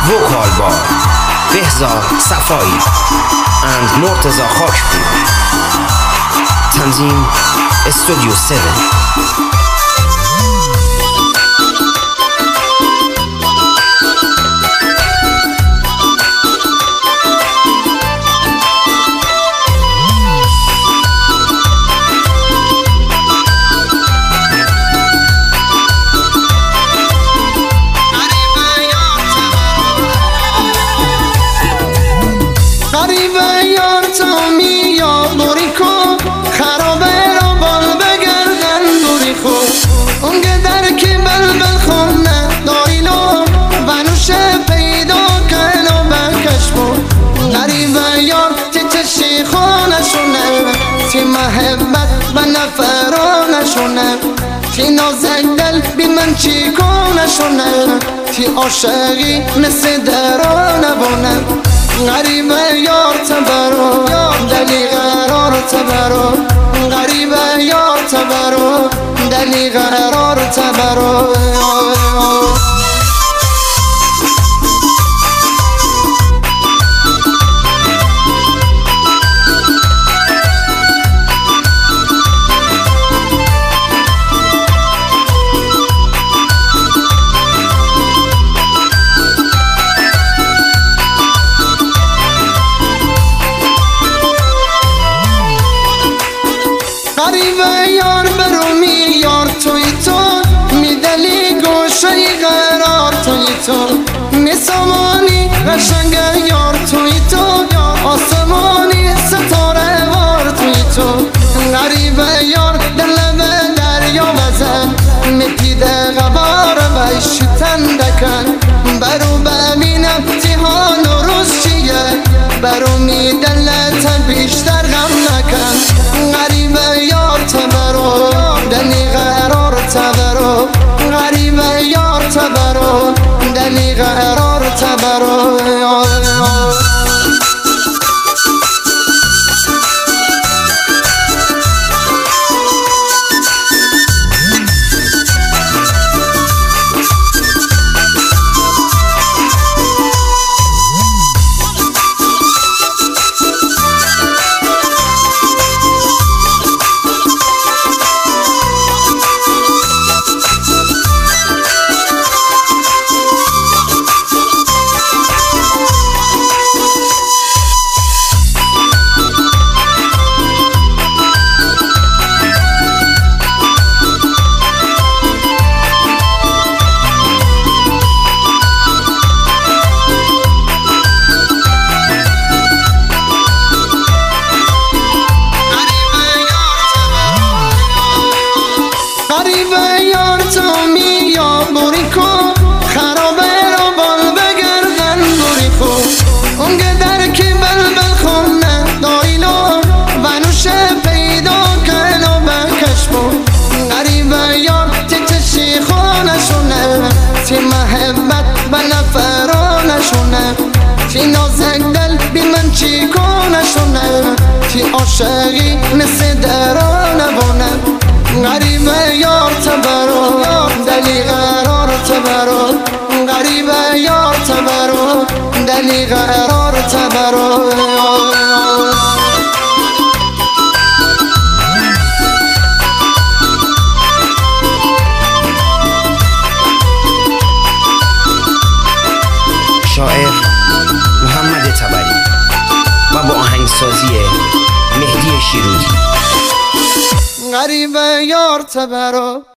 vocal by Behzad Safai and Murtaza Khakpur. Tanzim Studio 7. تی محبت و نفرانشونه، تی نازک دل بی من چی کنشونه، تی عاشقی مثل درانه بونه. غریبه یار تبرو دلی قرار تبرو، غریبه یار تبرو دلی قرار تبرو. غریبه یار برومی یار توی تو، میدلی گوشه قرار توی تو، میسامانی قشنگ یار توی تو، آسمانی ستاره وار توی تو. غریبه یار دل به دریا بزن، میپیده غبار بهش تندکن، برو ببینم تی حال و روز چیه، برو میدلت بیشتر غم نکن. غریبه یار تبرو دلی قرار تبرو، غریبه یار تبرو دلی قرار تبرو. غریبه یار تو میا بوری کن، خرابه رو بال بگردن بوری کن، اونگه در کی بلبل خونه دایلو ونوش پیدا کن و بکش بون. غریبه یار تی چشی خونشونه، تی محبت و نفرانشونه، تی نازک دل بی من چی کنشونه، تی عاشقی مثل درانه بونه. غریبه یار تبرو دلی قرار تبرو، غریبه یار تبرو دلی قرار تبرو. شاعر محمد تبری و با آهنگسازی مهدی شیروزی. غریبه یار تبرو